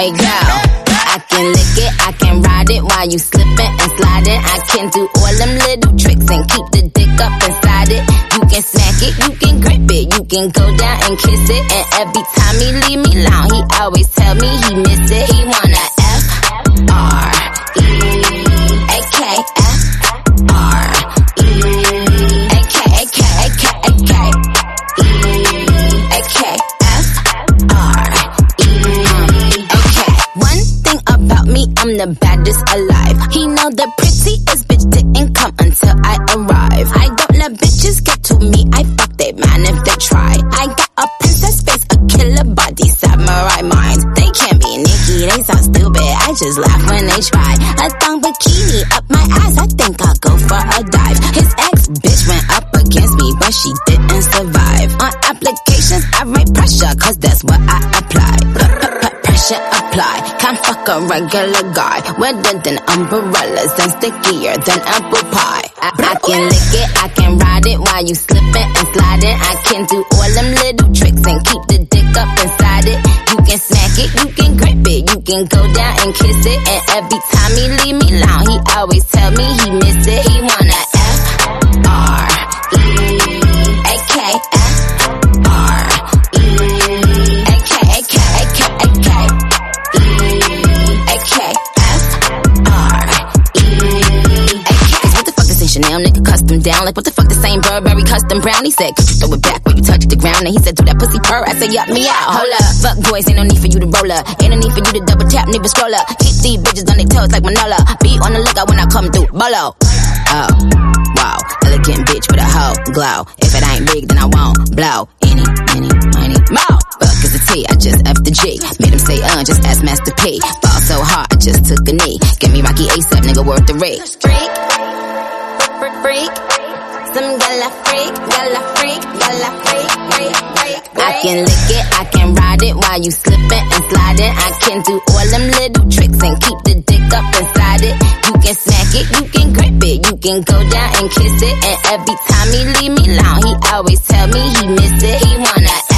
Hey girl, I can lick it, I can ride it while you slipping and sliding. I can do all them little tricks and keep the dick up inside it. You can smack it, you can grip it, you can go down and kiss it. And every time he leave me alone, he always tell me he miss it. He wanna F-R-E-A-K, F-R-E-A-K, I'm the baddest alive. He know the prettiest bitch didn't come until I arrive. I don't let bitches get to me, I fuck they man if they try. I got a princess face, a killer body, samurai mind. They can't be Nicki, they so stupid, I just laugh when they try. A thong bikini up my ass, I think I'll go for a dive. His ex-bitch went up against me, but she didn't survive. On applications, I write pressure, cause that's what I apply. Pressure apply, can't fuck a regular guy. Wetter than umbrellas and stickier than apple pie. I can lick it, I can ride it while you slipping and sliding. I can do all them little tricks and keep the dick up inside it. You can smack it, you can grip it, you can go down and kiss it. And every time he leave me alone, he always tell me he miss it. He wanna F-R-E-A-K, Chanel nigga custom down. Like what the fuck, the same Burberry custom brown. He said, throw it back when you touch the ground. And he said, do that pussy purr. I said, yup, me out. Hold up, fuck boys, ain't no need for you to roll up. Ain't no need for you to double tap, nigga scroll up. Keep these bitches on their toes like Manola. Be on the lookout when I come through, bolo. Oh, wow, elegant bitch with a hoe glow. If it ain't big, then I won't blow. Any, more. Fuck is the T, I just F the G. Made him say, just ask Master P. Fall so hard, I just took a knee. Give me Rocky ASAP, nigga, worth the rate. Freak, some gala freak, gala freak, gala freak, freak. I can lick it, I can ride it while you slipping and sliding. I can do all them little tricks and keep the dick up inside it. You can smack it, you can grip it, you can go down and kiss it. And every time he leave me alone, he always tell me he miss it. He wanna